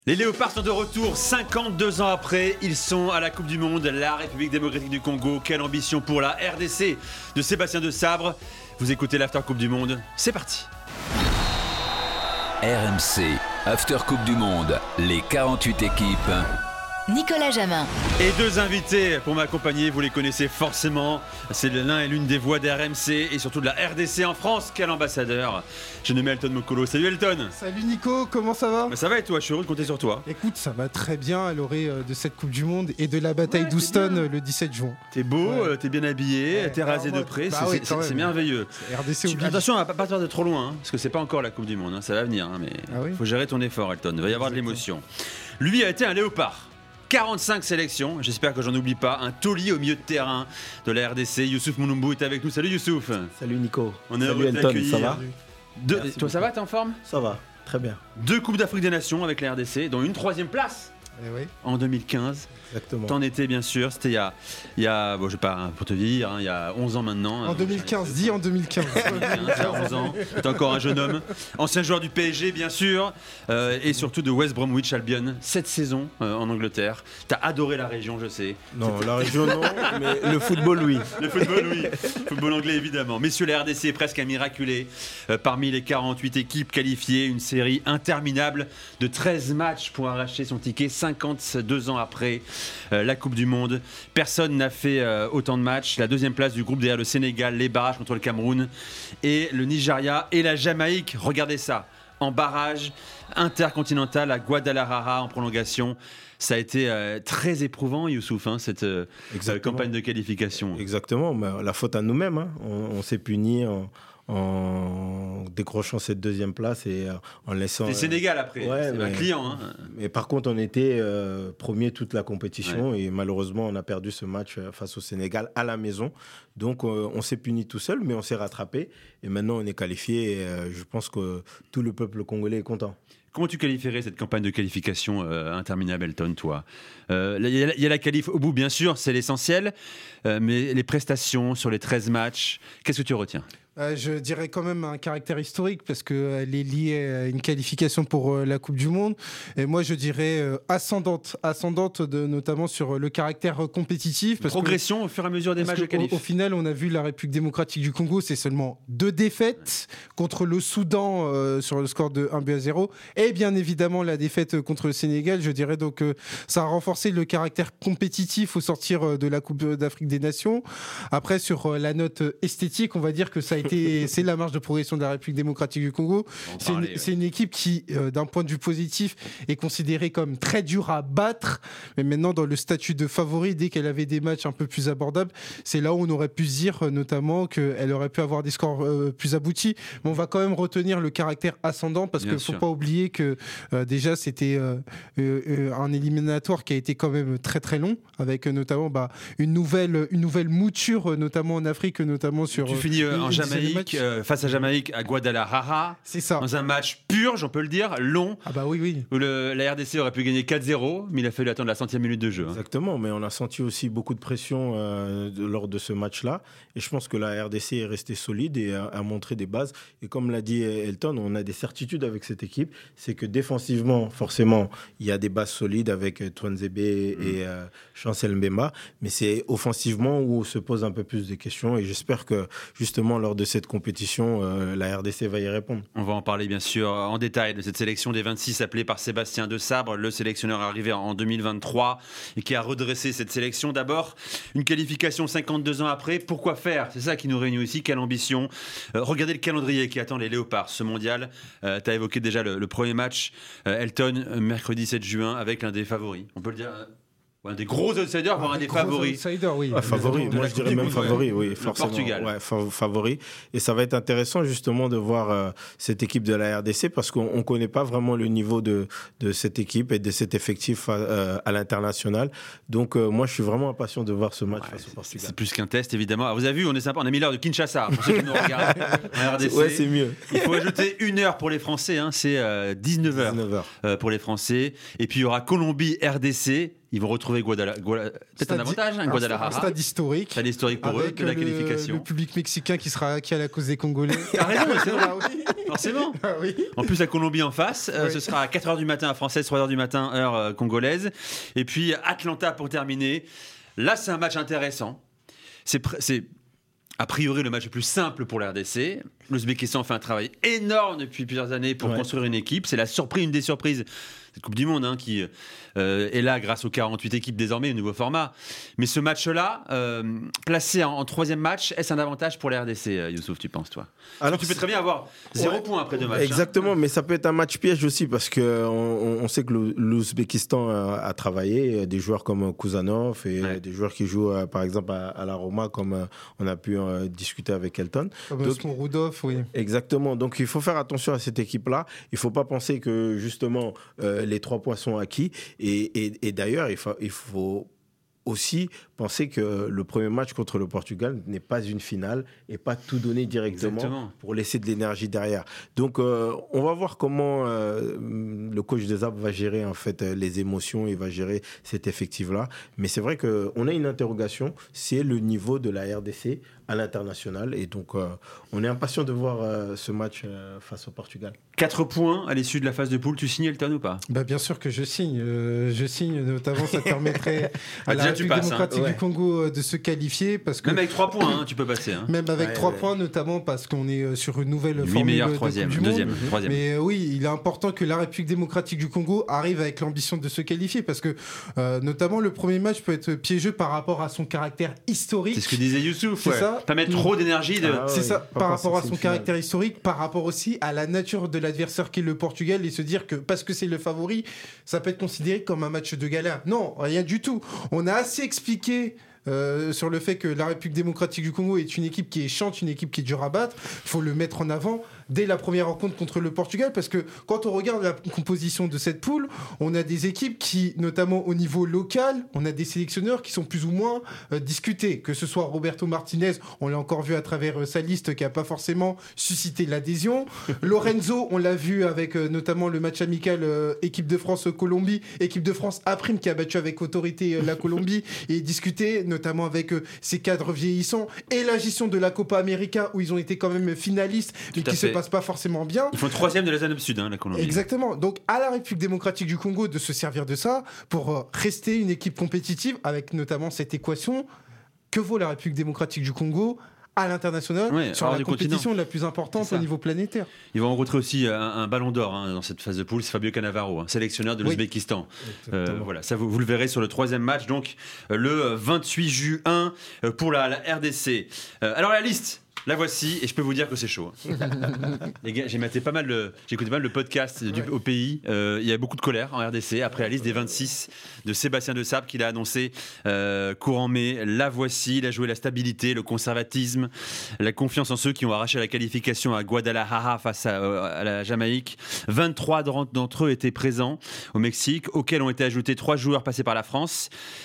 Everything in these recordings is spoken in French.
Les Léopards sont de retour 52 ans après, ils sont à la Coupe du Monde, la République démocratique du Congo. Quelle ambition pour la RDC de Sébastien Desabre. Vous écoutez l'After Coupe du Monde, c'est parti. RMC, After Coupe du Monde, les 48 équipes. Nicolas Jamin. Et deux invités pour m'accompagner, vous les connaissez forcément. C'est l'un et l'une des voix d'RMC et surtout de la RDC en France. Quel ambassadeur. J'ai nommé Elton Mokolo. Salut Elton. Salut Nico, comment ça va ? Ça va et toi ? Je suis heureux de compter sur toi. Écoute, ça va très bien à l'orée de cette Coupe du Monde et de la bataille d'Houston le 17 juin. T'es beau, t'es bien habillé, t'es rasé de près, c'est merveilleux. RDC oblige. Attention à pas partir de trop loin, parce que c'est pas encore la Coupe du Monde, ça va venir, mais faut gérer ton effort Elton, il va y avoir de l'émotion. Lui a été un léopard. 45 sélections, j'espère que j'en oublie pas. Un taulier au milieu de terrain de la RDC. Youssouf Moulombou est avec nous. Salut Youssouf. Salut Nico. On est Salut heureux de Elton, t'accueillir. ça va ? Toi ça va, t'es en forme ? Ça va, très bien. 2 Coupes d'Afrique des Nations avec la RDC, dont une 3e place en 2015. Exactement. T'en étais bien sûr, c'était il y a bon, je sais pas, pour te dire, il y a 11 ans maintenant. En 2015, dis en 2015. Il y a 11 ans, t'es encore un jeune homme. Ancien joueur du PSG bien sûr, et surtout de West Bromwich Albion, 7 saisons en Angleterre. T'as adoré la région, je sais. Non, la région non, mais le football oui. Le football oui, football anglais évidemment. Messieurs, la RDC est presque un miraculé. Parmi les 48 équipes qualifiées, une série interminable de 13 matchs pour arracher son ticket 52 ans après la Coupe du Monde. Personne n'a fait autant de matchs. La 2e place du groupe derrière le Sénégal, les barrages contre le Cameroun et le Nigeria et la Jamaïque. Regardez ça, en barrage intercontinental à Guadalajara en prolongation. Ça a été très éprouvant, Youssouf, cette campagne de qualification. Exactement, mais la faute à nous-mêmes. Hein. On s'est punis en décrochant cette 2e place et en laissant... C'est Sénégal après, c'est un client. Hein. Mais par contre, on était premier toute la compétition et malheureusement, on a perdu ce match face au Sénégal à la maison. Donc, on s'est puni tout seul, mais on s'est rattrapé. Et maintenant, on est qualifié et je pense que tout le peuple congolais est content. Comment tu qualifierais cette campagne de qualification interminable, Elton, toi ? Il y a la qualif au bout, bien sûr, c'est l'essentiel. Mais les prestations sur les 13 matchs, qu'est-ce que tu retiens ? Je dirais quand même un caractère historique parce qu'elle est liée à une qualification pour la Coupe du Monde. Et moi, je dirais ascendante notamment sur le caractère compétitif. Progression au fur et à mesure des matchs de qualif. Au final, on a vu la République démocratique du Congo, c'est seulement 2 défaites contre le Soudan sur le score de 1-0. Et bien évidemment, la défaite contre le Sénégal. Je dirais donc ça a renforcé le caractère compétitif au sortir de la Coupe d'Afrique des Nations. Après, sur la note esthétique, on va dire que c'est la marge de progression de la République démocratique du Congo. C'est une équipe qui, d'un point de vue positif, est considérée comme très dure à battre. Mais maintenant, dans le statut de favori, dès qu'elle avait des matchs un peu plus abordables, c'est là où on aurait pu se dire notamment qu'elle aurait pu avoir des scores plus aboutis. Mais on va quand même retenir le caractère ascendant parce qu'il ne faut pas oublier que déjà, c'était un éliminatoire qui a été quand même très très long, avec notamment une nouvelle mouture, notamment en Afrique, notamment sur... Tu finis en Jamaïque, face à Jamaïque, à Guadalajara. C'est ça. Dans un match purge, on peut le dire, long. Ah bah oui. Où la RDC aurait pu gagner 4-0, mais il a fallu attendre la 100e minute de jeu. Exactement, mais on a senti aussi beaucoup de pression lors de ce match-là. Et je pense que la RDC est restée solide et a montré des bases. Et comme l'a dit Elton, on a des certitudes avec cette équipe. C'est que défensivement, forcément, il y a des bases solides avec Twanzebe et Chancel Mbemba. Mais c'est offensivement où se posent un peu plus de questions. Et j'espère que justement, lors de cette compétition, la RDC va y répondre. On va en parler bien sûr en détail de cette sélection des 26 appelée par Sébastien Desabre, le sélectionneur arrivé en 2023 et qui a redressé cette sélection. D'abord, une qualification 52 ans après. Pourquoi faire ? C'est ça qui nous réunit aussi. Quelle ambition ? Regardez le calendrier qui attend les Léopards, ce mondial. Tu as évoqué déjà le premier match, Elton, mercredi 7 juin, avec l'un des favoris. On peut le dire... un des gros outsiders, voire un des favoris. Favori, moi je dirais même favori, oui, forcément. Portugal. Ouais, favori. Et ça va être intéressant justement de voir cette équipe de la RDC parce qu'on ne connaît pas vraiment le niveau de cette équipe et de cet effectif à l'international. Donc moi je suis vraiment impatient de voir ce match face au Portugal. C'est plus qu'un test évidemment. Alors, vous avez vu, on est sympa, on a mis l'heure de Kinshasa pour ceux qui nous regardent en RDC. Ouais, c'est mieux. Il faut ajouter 1 heure pour les Français, c'est 19h pour les Français. Et puis il y aura Colombie-RDC. Ils vont retrouver peut-être un avantage, Guadalajara. Un stade historique. Stade historique pour eux, de la qualification. Le public mexicain qui sera acquis à la cause des Congolais. T'as raison, c'est vrai. Forcément. Ah oui. En plus, la Colombie en face, Oui. ce sera à 4h du matin, française, 3h du matin, heure congolaise. Et puis Atlanta pour terminer. Là, c'est un match intéressant. C'est a priori le match le plus simple pour la RDC. L'Ouzbékistan fait un travail énorme depuis plusieurs années pour construire une équipe. C'est une des surprises. Cette Coupe du Monde qui est là grâce aux 48 équipes désormais, au nouveau format. Mais ce match-là, placé en troisième match, est-ce un avantage pour la RDC, Youssouf, tu penses, toi? Alors tu peux très bien avoir 0 point après 2 matchs. Exactement, mais ça peut être un match piège aussi parce qu'on sait que l'Ouzbékistan a travaillé, des joueurs comme Kouzanov et des joueurs qui jouent par exemple à la Roma, comme on a pu discuter avec Elton. Comme Smoroudov, oui. Exactement, donc il faut faire attention à cette équipe-là. Il ne faut pas penser que justement les 3 points sont acquis. Et d'ailleurs, il faut aussi penser que le premier match contre le Portugal n'est pas une finale et pas tout donner directement pour laisser de l'énergie derrière. Donc, on va voir comment le coach des Arbres va gérer en fait les émotions et va gérer cet effectif-là. Mais c'est vrai qu'on a une interrogation, c'est le niveau de la RDC à l'international. Et donc, on est impatient de voir ce match face au Portugal. 4 points à l'issue de la phase de poule, tu signes Elton ou pas? Bien sûr que je signe. Je signe, notamment, ça permettrait à la République démocratique du Congo de se qualifier. Parce que, même avec 3 points, tu peux passer. Même avec 3 points, notamment parce qu'on est sur une nouvelle formule meilleurs, de troisième, Coupe du deuxième, Monde. troisième. Mais oui, il est important que la République démocratique du Congo arrive avec l'ambition de se qualifier. Parce que, notamment, le premier match peut être piégeux par rapport à son caractère historique. C'est ce que disait Youssouf. C'est ça. Pas mettre trop d'énergie. C'est ça, par rapport à son caractère historique, par rapport aussi à la nature de l'adversaire qui est le Portugal, et se dire que parce que c'est le favori, ça peut être considéré comme un match de gala. Non, rien du tout. On a assez expliqué sur le fait que la République démocratique du Congo est une équipe qui est chiante, une équipe qui est dure à battre. Il faut le mettre en avant dès la première rencontre contre le Portugal, parce que quand on regarde la composition de cette poule, on a des équipes qui, notamment au niveau local, on a des sélectionneurs qui sont plus ou moins discutés, que ce soit Roberto Martinez, on l'a encore vu à travers sa liste qui n'a pas forcément suscité l'adhésion. Lorenzo, on l'a vu avec notamment le match amical équipe de France-Colombie, équipe de France A' qui a battu avec autorité la Colombie, et discuté notamment avec ses cadres vieillissants, et la gestion de la Copa América où ils ont été quand même finalistes, mais qui se passe pas forcément bien. Ils font 3e de la zone sud, la Colombie. Exactement. Donc à la République démocratique du Congo de se servir de ça pour rester une équipe compétitive, avec notamment cette équation: que vaut la République démocratique du Congo à l'international, sur la compétition la plus importante au niveau planétaire. Ils vont rencontrer aussi un ballon d'or dans cette phase de poule, c'est Fabio Cannavaro, sélectionneur de l'Ouzbékistan. Voilà, ça vous le verrez sur le 3e match, donc le 28 juin pour la RDC. Alors la liste, la voici, et je peux vous dire que c'est chaud. Les gars, j'ai écouté pas mal le podcast au pays. Il y a beaucoup de colère en RDC après la liste des 26 de Sébastien De Sabre qu'il a annoncé courant mai. La voici, il a joué la stabilité, le conservatisme, la confiance en ceux qui ont arraché la qualification à Guadalajara face à la Jamaïque. 23 d'entre eux étaient présents au Mexique, auxquels ont été ajoutés 3 joueurs passés par la France.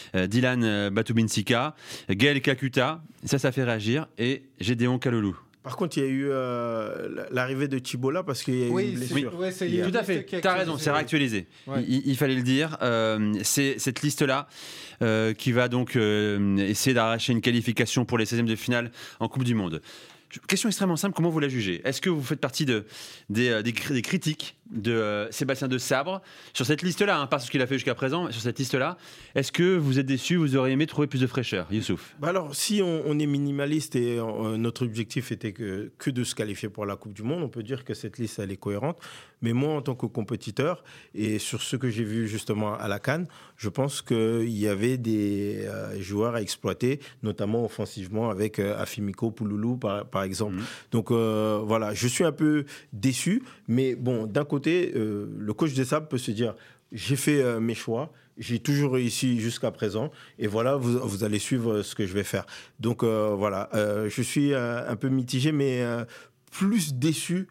Dylan Batubinsika, Gaël Kakuta, ça fait réagir, et Gédéon Kalolou. Par contre, il y a eu l'arrivée de Chibola parce qu'il y a eu une blessure. Tout à fait, tu as raison, c'est réactualisé. Ouais. Il fallait le dire. C'est cette liste-là qui va donc essayer d'arracher une qualification pour les 16e de finale en Coupe du Monde. Question extrêmement simple, comment vous la jugez? Est-ce que vous faites partie des critiques de Sébastien De Sabre sur cette liste-là, pas ce qu'il a fait jusqu'à présent, mais sur cette liste-là? Est-ce que vous êtes déçu, vous auriez aimé trouver plus de fraîcheur, Youssouf? Alors, si on est minimaliste et notre objectif était que de se qualifier pour la Coupe du Monde, on peut dire que cette liste, elle est cohérente. Mais moi, en tant que compétiteur, et sur ce que j'ai vu justement à la CAN, je pense qu'il y avait des joueurs à exploiter, notamment offensivement avec Afimiko Pouloulou, par exemple. Donc voilà, je suis un peu déçu, mais bon, d'un côté, le coach des Sables peut se dire: j'ai fait mes choix, j'ai toujours réussi jusqu'à présent, et voilà, vous allez suivre ce que je vais faire. Donc voilà, je suis un peu mitigé, mais plus déçu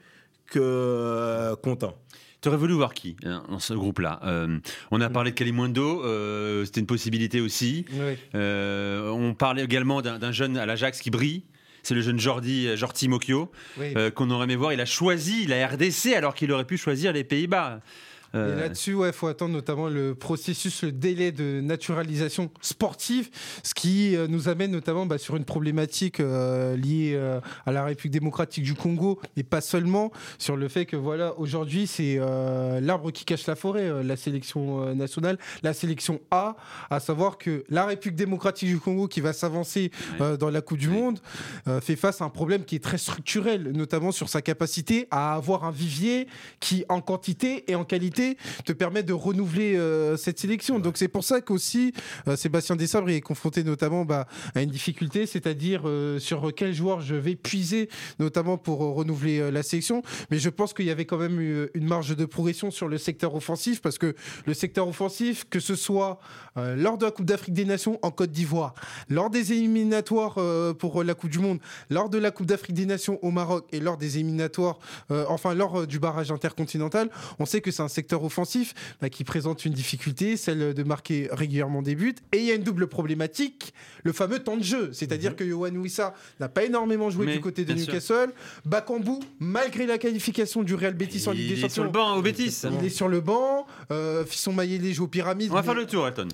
que content. Tu aurais voulu voir qui dans ce groupe-là? On a parlé de Kalimundo, c'était une possibilité aussi. Oui. On parlait également d'un jeune à l'Ajax qui brille. C'est le jeune Jordi Mokio, oui. Qu'on aurait aimé voir. Il a choisi la RDC alors qu'il aurait pu choisir les Pays-Bas. Et là-dessus, il faut attendre notamment le processus, le délai de naturalisation sportive, ce qui nous amène notamment sur une problématique liée à la République démocratique du Congo, et pas seulement, sur le fait que aujourd'hui, c'est l'arbre qui cache la forêt, la sélection nationale, la sélection A, à savoir que la République démocratique du Congo, qui va s'avancer dans la Coupe du Monde, fait face à un problème qui est très structurel, notamment sur sa capacité à avoir un vivier qui, en quantité et en qualité, te permet de renouveler cette sélection. Donc c'est pour ça qu'aussi Sébastien Desabre est confronté notamment à une difficulté, c'est-à-dire sur quel joueur je vais puiser, notamment pour renouveler la sélection. Mais je pense qu'il y avait quand même une marge de progression sur le secteur offensif, parce que le secteur offensif, que ce soit lors de la Coupe d'Afrique des Nations en Côte d'Ivoire, lors des éliminatoires pour la Coupe du Monde, lors de la Coupe d'Afrique des Nations au Maroc et lors des éliminatoires, lors du barrage intercontinental, on sait que c'est un secteur offensif qui présente une difficulté, celle de marquer régulièrement des buts. Et il y a une double problématique, le fameux temps de jeu. C'est-à-dire que Yohan Wissa n'a pas énormément joué du côté de Newcastle. Bakambu, malgré la qualification du Real Betis en Ligue des Champions, il est sur le banc au Betis. Il est sur le banc. Fisson Mayele joue aux Pyramides. On va faire le tour, Elton.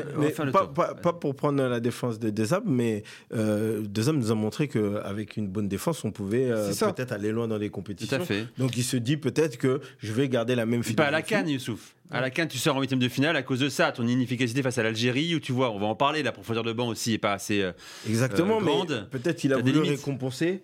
Pas pour prendre la défense de Desabre, mais Desabre nous a montré qu'avec une bonne défense, on pouvait peut-être aller loin dans les compétitions. Tout à fait. Donc il se dit peut-être que je vais garder la même philosophie. Pas à la CAN, Youssouf. À la CAN, tu sors en 8e de finale à cause de ça, ton inefficacité face à l'Algérie, où tu vois, on va en parler, la profondeur de banc aussi n'est pas assez exactement, grande. Mais peut-être qu'il a voulu récompenser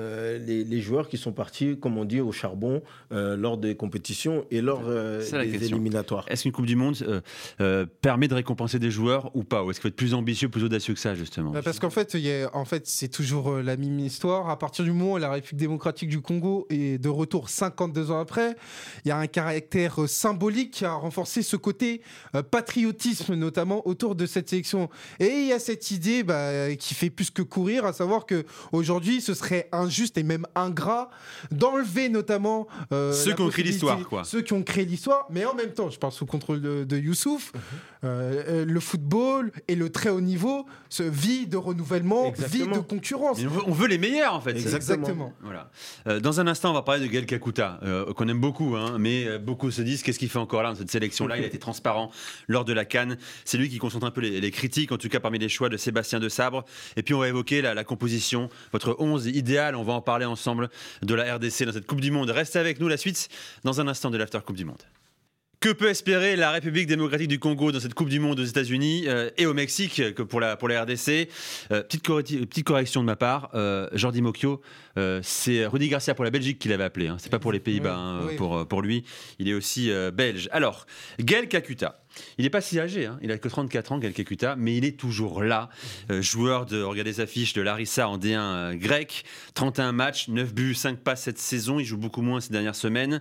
les joueurs qui sont partis, comme on dit, au charbon lors des compétitions et lors des éliminatoires. Est-ce qu'une Coupe du Monde permet de récompenser des joueurs ou pas ? Ou est-ce qu'il faut être plus ambitieux, plus audacieux que ça, justement ? Parce qu'en fait, c'est toujours la même histoire. À partir du moment où la République démocratique du Congo est de retour 52 ans après, il y a un caractère symbolique qui a renforcé ce côté patriotisme, notamment autour de cette sélection. Et il y a cette idée qui fait plus que courir, à savoir qu'aujourd'hui, ce serait injuste et même ingrat d'enlever notamment ceux qui ont créé l'histoire, quoi. Ceux qui ont créé l'histoire, mais en même temps, je parle sous contrôle de Youssouf, le football et le très haut niveau se vit de renouvellement, vit de concurrence. Mais on veut les meilleurs, en fait. Exactement. Voilà. Dans un instant, on va parler de Gaël Kakuta, qu'on aime beaucoup, mais beaucoup se disent qu'est-ce qu'il fait encore là dans cette sélection-là. Il a été transparent lors de la CAN. C'est lui qui concentre un peu les critiques, en tout cas parmi les choix de Sébastien Desabre. Et puis on va évoquer la composition, votre 11 idéal. On va en parler ensemble de la RDC dans cette Coupe du Monde. Restez avec nous, la suite dans un instant de l'After Coupe du Monde. Que peut espérer la République démocratique du Congo dans cette Coupe du Monde aux États-Unis et au Mexique que pour la RDC? Petite correction de ma part, Jordi Mokio, c'est Rudy Garcia pour la Belgique qui l'avait appelé, c'est pas pour les Pays-Bas pour lui, il est aussi belge. Alors, Gaël Kakuta, il n'est pas si âgé, il a que 34 ans, Gaël Kakuta, mais il est toujours là, joueur de, regardez sa fiche, de Larissa en D1 grec, 31 matchs, 9 buts, 5 passes cette saison, il joue beaucoup moins ces dernières semaines.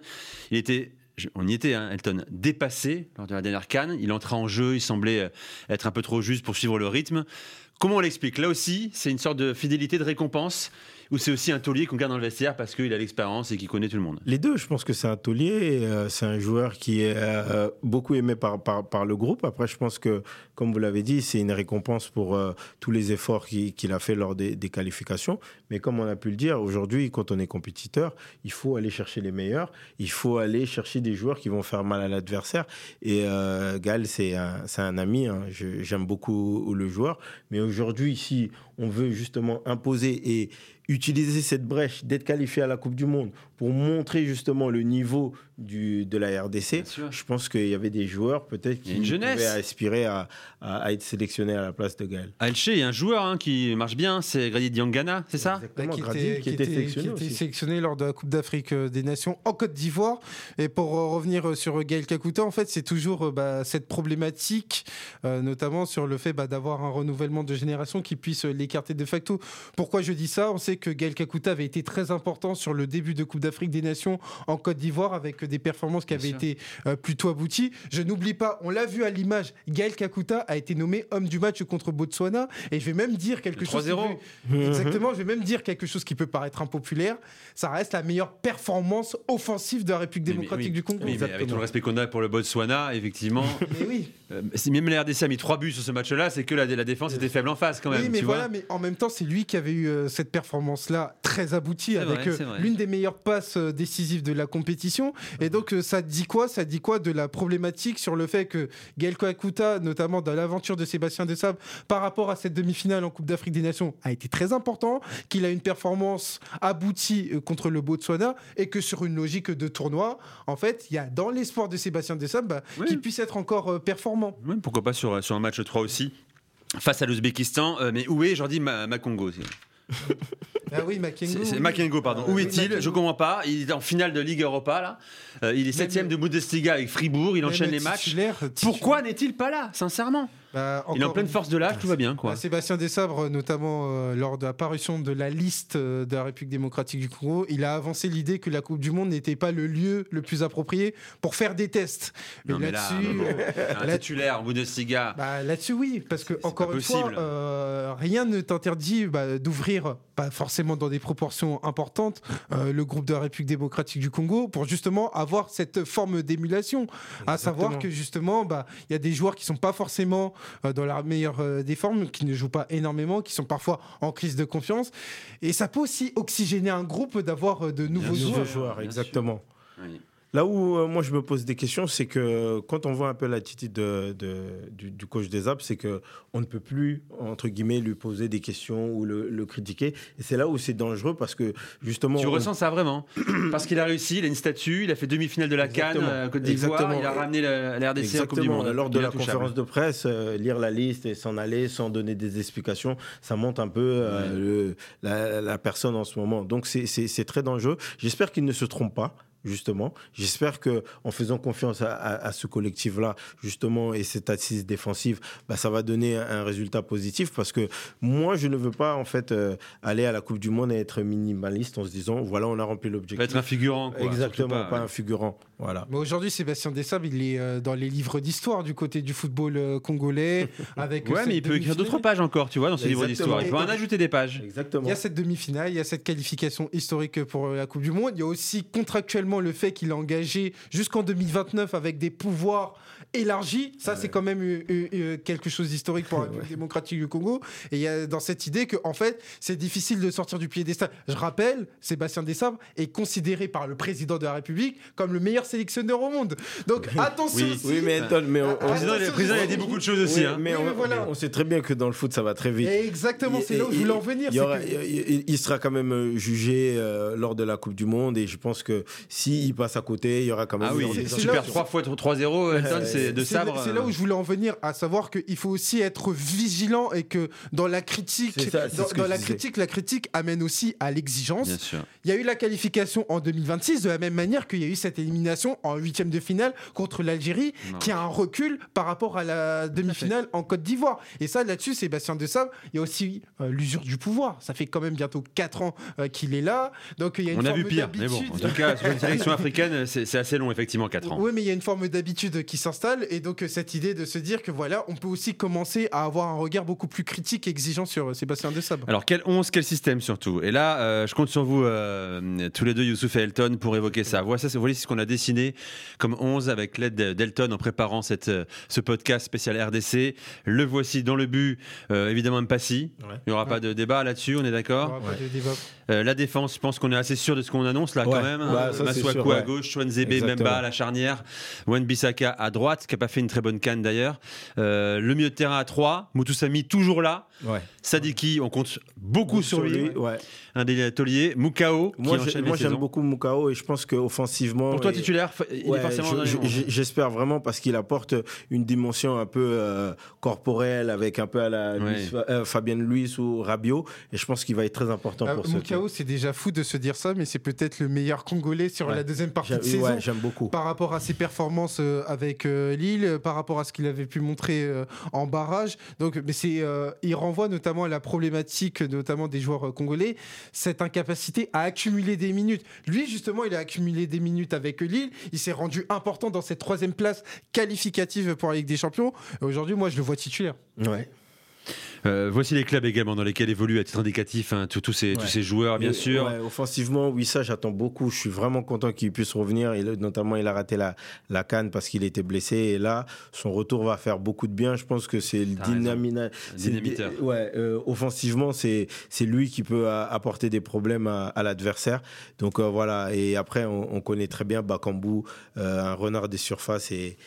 On y était, Elton, dépassé lors de la dernière CAN. Il entrait en jeu, il semblait être un peu trop juste pour suivre le rythme. Comment on l'explique ? Là aussi, c'est une sorte de fidélité, de récompense, ou c'est aussi un taulier qu'on garde dans le vestiaire parce qu'il a l'expérience et qu'il connaît tout le monde ? Les deux, je pense que c'est un taulier. C'est un joueur qui est beaucoup aimé par le groupe. Après, je pense que, comme vous l'avez dit, c'est une récompense pour tous les efforts qu'il a fait lors des qualifications. Mais comme on a pu le dire, aujourd'hui, quand on est compétiteur, il faut aller chercher les meilleurs. Il faut aller chercher des joueurs qui vont faire mal à l'adversaire. Et Gaël, c'est un ami. J'aime beaucoup le joueur. Mais aujourd'hui, ici, on veut justement imposer et utiliser cette brèche d'être qualifié à la Coupe du Monde pour montrer justement le niveau de la RDC. Je pense qu'il y avait des joueurs peut-être qui pouvaient aspirer à être sélectionnés à la place de Gaël. À Elche, il y a un joueur qui marche bien, c'est Grady Diangana, c'est ça ? Exactement, qui était sélectionné lors de la Coupe d'Afrique des Nations en Côte d'Ivoire. Et pour revenir sur Gaël Kakuta, en fait, c'est toujours cette problématique, notamment sur le fait d'avoir un renouvellement de génération qui puisse l'écarter de facto. Pourquoi je dis ça ? On sait que Gaël Kakuta avait été très important sur le début de Coupe d'Afrique des Nations en Côte d'Ivoire avec des performances qui avaient été plutôt abouties. Je n'oublie pas, on l'a vu à l'image, Gaël Kakuta a été nommé homme du match contre Botswana et je vais même dire quelque chose. 3-0. Exactement, je vais même dire quelque chose qui peut paraître impopulaire. Ça reste la meilleure performance offensive de la République démocratique du Congo. Mais avec tout le respect qu'on a pour le Botswana, effectivement. Mais oui. Si même la RDC a mis 3 buts sur ce match-là, c'est que la défense était faible en face quand même. Oui, mais voilà, mais en même temps, c'est lui qui avait eu cette performance performance-là très aboutie, C'est avec vrai. l'une des meilleures passes décisives de la compétition. Et donc, ça dit quoi de la problématique sur le fait que Gaël Kakuta, notamment dans l'aventure de Sébastien Desabre, par rapport à cette demi-finale en Coupe d'Afrique des Nations, a été très important, qu'il a une performance aboutie contre le Botswana, et que sur une logique de tournoi, en fait, il y a dans l'espoir de Sébastien Desabre qu'il puisse être encore performant. Oui, pourquoi pas sur un match 3 aussi, face à l'Ouzbékistan. Mais où est Jordi Makongo? Ah oui, Makengo. C'est Makengo, pardon. Où est-il? Je comprends pas. Il est en finale de Ligue Europa, là. Il est 7ème de Bundesliga avec Fribourg. Il enchaîne les matchs. Pourquoi n'est-il pas là, sincèrement? Il est en pleine force de l'âge, tout va bien, quoi. Sébastien Desabre, notamment lors de la parution de la liste de la République démocratique du Congo, il a avancé l'idée que la Coupe du Monde n'était pas le lieu le plus approprié pour faire des tests. Non, mais un titulaire en Bundesliga. Là-dessus, oui, parce que encore une fois, rien ne t'interdit d'ouvrir, pas forcément dans des proportions importantes, le groupe de la République démocratique du Congo pour justement avoir cette forme d'émulation. À savoir que justement, il y a des joueurs qui sont pas forcément dans la meilleure des formes, qui ne jouent pas énormément, qui sont parfois en crise de confiance. Et ça peut aussi oxygéner un groupe d'avoir de nouveaux joueurs. Exactement. Oui. Là où moi je me pose des questions, c'est que quand on voit un peu l'attitude du coach des Apes, c'est qu'on ne peut plus, entre guillemets, lui poser des questions ou le critiquer. Et c'est là où c'est dangereux parce que justement... Tu ressens ça vraiment? Parce qu'il a réussi, il a une statue, il a fait demi-finale de la CAN, Côte d'Ivoire, il a ramené la RDC en Coupe du Monde. Lors de la conférence de presse, lire la liste et s'en aller sans donner des explications, ça montre un peu la personne en ce moment. Donc c'est très dangereux. J'espère qu'il ne se trompe pas. Justement, j'espère que en faisant confiance à ce collectif-là, justement, et cette assise défensive, ça va donner un résultat positif. Parce que moi, je ne veux pas en fait aller à la Coupe du Monde et être minimaliste en se disant voilà, on a rempli l'objectif. Être un figurant, quoi. Exactement, pas un figurant. Voilà. Mais aujourd'hui, Sébastien Desabre, il est dans les livres d'histoire du côté du football congolais. Avec mais il peut écrire d'autres pages encore, tu vois, dans ces livres d'histoire. Il peut en ajouter des pages. Exactement. Il y a cette demi-finale, il y a cette qualification historique pour la Coupe du Monde. Il y a aussi contractuellement le fait qu'il est engagé jusqu'en 2029 avec des pouvoirs élargis. Ça, c'est quand même quelque chose d'historique pour la République démocratique du Congo. Et il y a dans cette idée que, en fait, c'est difficile de sortir du piédestal. Je rappelle, Sébastien Desabre est considéré par le président de la République comme le meilleur sélectionneur au monde. Donc, attention. Oui, mais Anton, Le président il a dit beaucoup de choses aussi. Mais on sait très bien que dans le foot, ça va très vite. Exactement, c'est là où je voulais en venir. Il sera quand même jugé lors de la Coupe du Monde, et je pense que s'il passe à côté, il y aura quand même... Si tu perds 3 fois 3-0, Elton, c'est de sabre. C'est là où je voulais en venir, à savoir qu'il faut aussi être vigilant, et que dans la critique, la critique amène aussi à l'exigence. Bien sûr. Il y a eu la qualification en 2026, de la même manière qu'il y a eu cette élimination en 8e de finale contre l'Algérie, qui a un recul par rapport à la demi-finale en Côte d'Ivoire. Et ça, là-dessus, Sébastien Desabre, il y a aussi l'usure du pouvoir. Ça fait quand même bientôt 4 ans qu'il est là. Donc, il y a une on a forme vu pire, mais bon, en tout cas, sur une sélection africaine, c'est assez long, effectivement, 4 ans. Oui, mais il y a une forme d'habitude qui s'installe, et donc cette idée de se dire que voilà, on peut aussi commencer à avoir un regard beaucoup plus critique et exigeant sur Sébastien Desabre. Alors, quel 11, quel système surtout? Et là, je compte sur vous, tous les deux, Youssouf et Elton, pour évoquer ça. Voici ce qu'on a dessiné comme 11 avec l'aide d'Elton en préparant ce podcast spécial RDC. Le voici dans le but, évidemment Mpassi. Il n'y aura pas de débat là-dessus, on est d'accord? Pas de débat. La défense, je pense qu'on est assez sûr de ce qu'on annonce là quand même. Masuaku à gauche, Chouanzebe, Memba à la charnière, Wan-Bissaka à droite, qui n'a pas fait une très bonne canne d'ailleurs. Le milieu de terrain à 3, Mutusami toujours là. Sadiki, on compte beaucoup sur lui. Un des tauliers. Mukao. Moi j'aime beaucoup Mukao, et je pense qu'offensivement... Pour toi titulaire, il est forcément dans les 11. J'espère vraiment, parce qu'il apporte une dimension un peu corporelle, avec un peu à la Fabienne Luis ou Rabiot, et je pense qu'il va être très important pour ce Mukao, c'est déjà fou de se dire ça, mais c'est peut-être le meilleur Congolais sur la deuxième partie de saison. J'aime beaucoup. Par rapport à ses performances avec Lille, par rapport à ce qu'il avait pu montrer en barrage. Donc, il renvoie notamment à la problématique, notamment des joueurs congolais, cette incapacité à accumuler des minutes. Lui, justement, il a accumulé des minutes avec Lille. Il s'est rendu important dans cette 3e place qualificative pour la Ligue des Champions. Et aujourd'hui, moi, je le vois titulaire. Ouais. Voici les clubs également dans lesquels évoluent à titre indicatif tous ces joueurs, bien sûr. Ouais, offensivement, oui, ça j'attends beaucoup. Je suis vraiment content qu'il puisse revenir. Notamment, il a raté la CAN parce qu'il était blessé. Et là, son retour va faire beaucoup de bien. Je pense que c'est le dynamiteur. Offensivement, c'est lui qui peut apporter des problèmes à l'adversaire. Donc voilà. Et après, on connaît très bien Bakambu, un renard des surfaces, et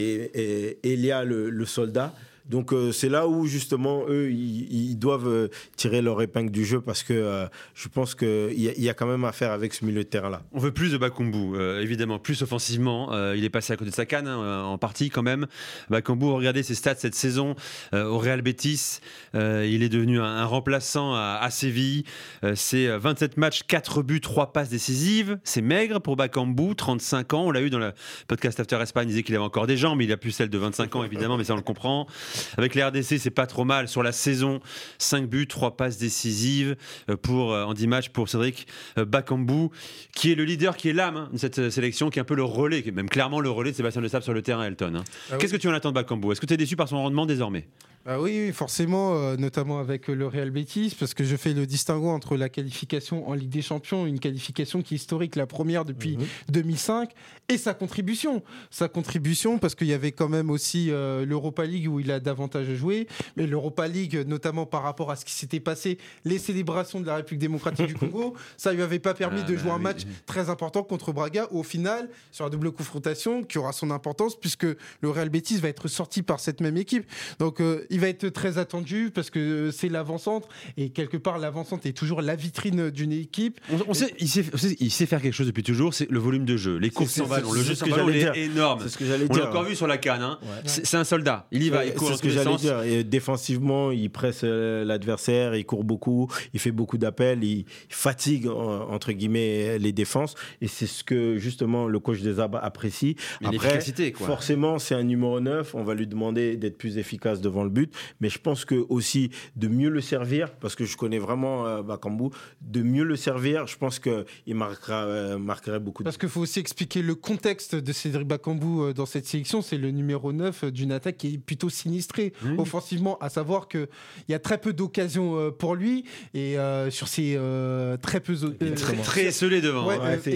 Elia, le soldat. Donc c'est là où justement eux ils doivent tirer leur épingle du jeu, parce que je pense qu'il y a quand même à faire avec ce milieu de terrain là. On veut plus de Bakambu, évidemment, plus offensivement. Il est passé à côté de sa canne en partie quand même. Bakambu, regardez ses stats cette saison au Real Betis. Il est devenu un remplaçant à Séville. C'est 27 matchs, 4 buts, 3 passes décisives. C'est maigre pour Bakambu, 35 ans. On l'a eu dans le podcast After Espagne, il disait qu'il avait encore des jambes, mais il a plus celle de 25 ans évidemment, mais ça on le comprend. Avec les RDC, c'est pas trop mal sur la saison. 5 buts, 3 passes décisives en 10 matchs pour Cédric Bakambu, qui est le leader, qui est l'âme de cette sélection, qui est un peu le relais, qui est même clairement le relais de Sébastien De Sabre sur le terrain, Elton. Qu'est-ce que tu en attends de Bakambu ? Est-ce que tu es déçu par son rendement désormais ? Oui, forcément, notamment avec le Real Betis, parce que je fais le distinguo entre la qualification en Ligue des Champions, une qualification qui est historique, la première depuis 2005, et sa contribution. Sa contribution, parce qu'il y avait quand même aussi l'Europa League où il a davantage joué, mais l'Europa League, notamment par rapport à ce qui s'était passé, les célébrations de la République démocratique du Congo, ça lui avait pas permis de jouer un match très important contre Braga, au final, sur la double confrontation, qui aura son importance, puisque le Real Betis va être sorti par cette même équipe. Donc, il va être très attendu parce que c'est l'avant-centre, et quelque part l'avant-centre est toujours la vitrine d'une équipe. Il sait faire quelque chose depuis toujours, c'est le volume de jeu, les courses sans ballon, le jeu sans ballon est énorme. C'est ce que j'allais on dire. l'a encore vu sur la CAN. Ouais. C'est un soldat, il y va, il court dans tous les sens. Dire. Et défensivement, il presse l'adversaire, il court beaucoup, il fait beaucoup d'appels, il fatigue entre guillemets les défenses, et c'est ce que justement le coach des Abs apprécie. Mais après, quoi. Forcément, c'est un numéro 9, on va lui demander d'être plus efficace devant le but, mais je pense que aussi de mieux le servir, parce que je connais vraiment Bakambu, de mieux le servir, je pense qu'il marquerait beaucoup. Parce qu'il faut aussi expliquer le contexte de Cédric Bakambu dans cette sélection. C'est le numéro 9 d'une attaque qui est plutôt sinistrée offensivement, à savoir qu'il y a très peu d'occasions pour lui, et sur ces très peu très esselé devant.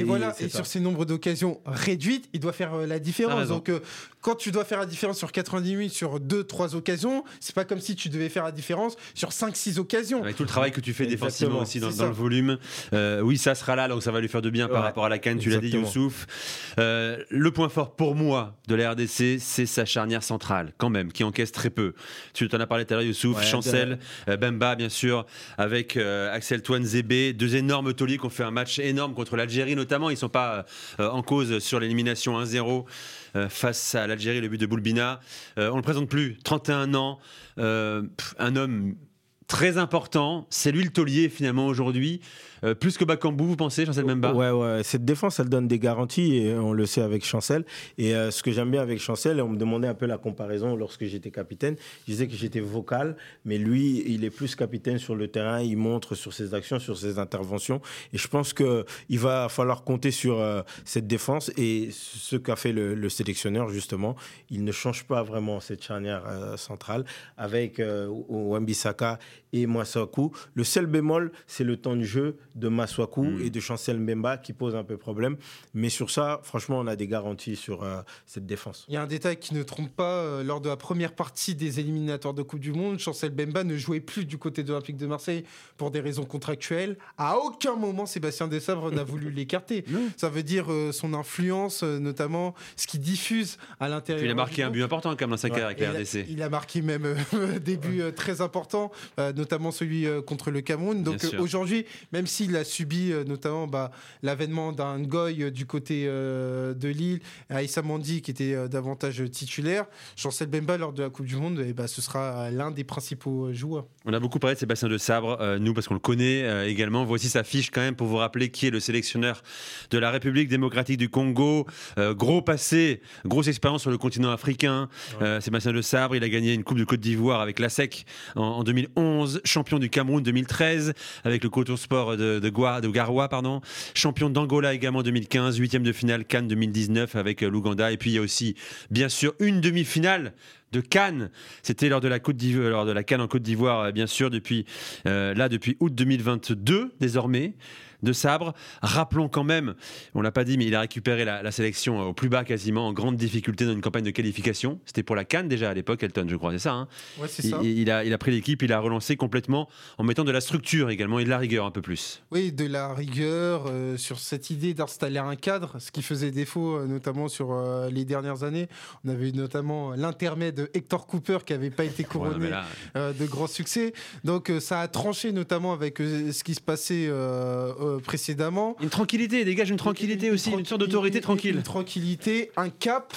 Et sur ces nombres d'occasions réduites, il doit faire la différence. Donc quand tu dois faire la différence sur 90 minutes sur 2-3 occasions, c'est pas comme si tu devais faire la différence sur 5-6 occasions. Avec tout le travail que tu fais défensivement aussi dans le volume. Oui, ça sera là, donc ça va lui faire de bien par rapport à la CAN, tu l'as dit, Youssouf. Le point fort pour moi de la RDC, c'est sa charnière centrale, quand même, qui encaisse très peu. Tu t'en as parlé tout à l'heure, Youssouf, Chancel, Bemba, bien sûr, avec Axel Touanzebe, deux énormes tauliers qui ont fait un match énorme contre l'Algérie, notamment. Ils ne sont pas en cause sur l'élimination 1-0 face à l'Algérie, le but de Boulbina. On ne le présente plus, 31 ans, un homme très important, c'est lui le taulier finalement aujourd'hui, plus que Bakambu, vous pensez, Chancel Bemba ? Ouais, cette défense elle donne des garanties, et on le sait avec Chancel, et ce que j'aime bien avec Chancel, et on me demandait un peu la comparaison lorsque j'étais capitaine, je disais que j'étais vocal, mais lui il est plus capitaine sur le terrain, il montre sur ses actions, sur ses interventions, et je pense qu'il va falloir compter sur cette défense, et ce qu'a fait le sélectionneur justement, il ne change pas vraiment cette charnière centrale avec Wan-Bissaka et Masuaku. Le seul bémol, c'est le temps de jeu de Masuaku et de Chancel Mbemba qui pose un peu problème. Mais sur ça, franchement, on a des garanties sur cette défense. Il y a un détail qui ne trompe pas. Lors de la première partie des éliminatoires de Coupe du Monde, Chancel Mbemba ne jouait plus du côté de l'Olympique de Marseille pour des raisons contractuelles. À aucun moment, Sébastien De Sabre n'a voulu l'écarter. Ça veut dire son influence, notamment ce qu'il diffuse à l'intérieur. Il a marqué un but important quand même dans sa carrière avec la RDC. Il a marqué même des buts très importants, notamment celui contre le Cameroun. Donc aujourd'hui, même s'il a subi notamment l'avènement d'un Ngoy du côté de Lille, Aïssa Mandi qui était davantage titulaire, Chancel Bemba lors de la Coupe du Monde, ce sera l'un des principaux joueurs. On a beaucoup parlé de Sébastien De Sabre, nous parce qu'on le connaît également. Voici sa fiche quand même pour vous rappeler qui est le sélectionneur de la République démocratique du Congo. Gros passé, grosse expérience sur le continent africain. Sébastien De Sabre, il a gagné une Coupe de Côte d'Ivoire avec l'ASEC en 2011. 2011, champion du Cameroun 2013 avec le Coton Sport de Garoua, champion d'Angola également 2015, huitième de finale Cannes 2019 avec l'Ouganda. Et puis il y a aussi bien sûr une demi-finale de Cannes, c'était lors de la Cannes en Côte d'Ivoire, bien sûr, depuis août 2022 désormais, de sabre. Rappelons quand même, on l'a pas dit, mais il a récupéré la sélection au plus bas quasiment, en grande difficulté dans une campagne de qualification. C'était pour la Cannes déjà à l'époque, Elton, je crois, c'est ça, hein. Ouais, c'est ça. Il a pris l'équipe, il a relancé complètement en mettant de la structure également et de la rigueur un peu plus. Oui, de la rigueur sur cette idée d'installer un cadre, ce qui faisait défaut notamment sur les dernières années. On avait eu notamment l'intermède de Hector Cooper qui n'avait pas été couronné de grands succès. Donc ça a tranché notamment avec ce qui se passait précédemment. Une tranquillité, dégage une tranquillité aussi, une sorte d'autorité tranquille. Une tranquillité, un cap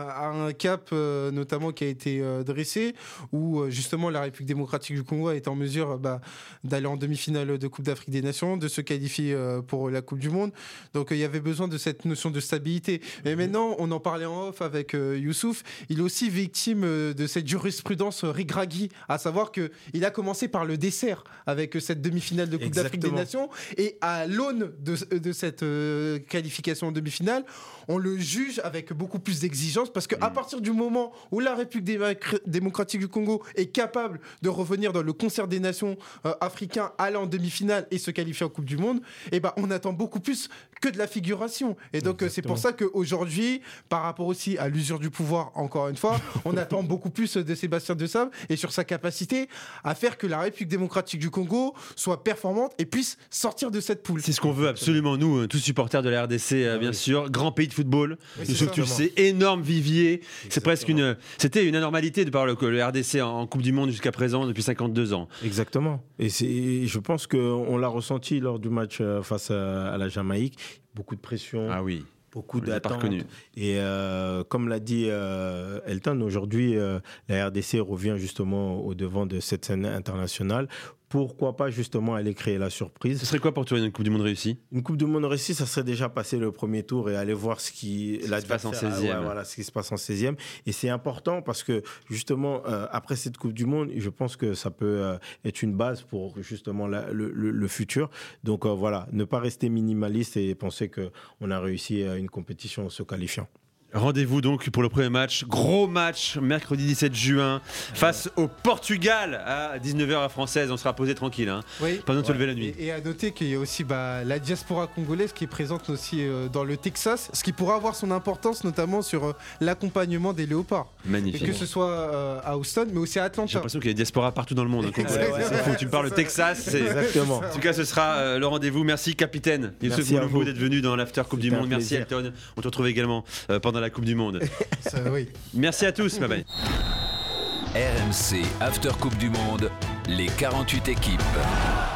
notamment qui a été dressé, où justement la République démocratique du Congo est en mesure d'aller en demi-finale de Coupe d'Afrique des Nations, de se qualifier pour la Coupe du Monde. Donc il y avait besoin de cette notion de stabilité. Mais maintenant, on en parlait en off avec Youssouf, il est aussi victime de cette jurisprudence rigragui, à savoir qu'il a commencé par le dessert avec cette demi-finale de Coupe d'Afrique des Nations, et à l'aune de cette qualification en demi-finale, on le juge avec beaucoup plus d'exigence, parce qu'à partir du moment où la République démocratique du Congo est capable de revenir dans le concert des nations africains, aller en demi-finale et se qualifier en Coupe du Monde, on attend beaucoup plus que de la figuration. Et donc c'est pour ça qu'aujourd'hui, par rapport aussi à l'usure du pouvoir, encore une fois, on attend beaucoup plus de Sébastien Desabre et sur sa capacité à faire que la République démocratique du Congo soit performante et puisse sortir de cette poule. C'est ce qu'on veut absolument, nous, tous supporters de la RDC, bien sûr. Grand pays de football, tu le sais, énorme vivier. C'est presque c'était une anormalité de par le RDC en Coupe du Monde jusqu'à présent, depuis 52 ans. Exactement. Et je pense qu'on l'a ressenti lors du match face à la Jamaïque. Beaucoup de pression. Ah oui. Beaucoup d'attentes. Et comme l'a dit Elton, aujourd'hui, la RDC revient justement au devant de cette scène internationale. Pourquoi pas justement aller créer la surprise? Ce serait quoi pour toi une Coupe du Monde réussie? Une Coupe du Monde réussie, ça serait déjà passer le premier tour et aller voir ce qui se passe en 16e. Ce qui se passe en 16e. Et c'est important parce que justement, après cette Coupe du Monde, je pense que ça peut être une base pour justement le futur. Donc ne pas rester minimaliste et penser qu'on a réussi une compétition en se qualifiant. Rendez-vous donc pour le premier match, gros match, mercredi 17 juin, face au Portugal à 19h à française. On sera posé tranquille, pendant de se lever la nuit. Et à noter qu'il y a aussi la diaspora congolaise qui est présente aussi dans le Texas, ce qui pourra avoir son importance notamment sur l'accompagnement des léopards. Magnifique. Et que ce soit à Houston, mais aussi à Atlanta. J'ai l'impression qu'il y a des diasporas partout dans le monde. C'est fou, tu me parles de Texas. Exactement. En tout cas, ce sera le rendez-vous. Merci, capitaine. Merci à vous d'être venu dans l'After Coupe du Monde. Merci, Elton. On te retrouve également pendant la Coupe du Monde. Oui. Merci à tous, bye bye. RMC After Coupe du Monde, les 48 équipes.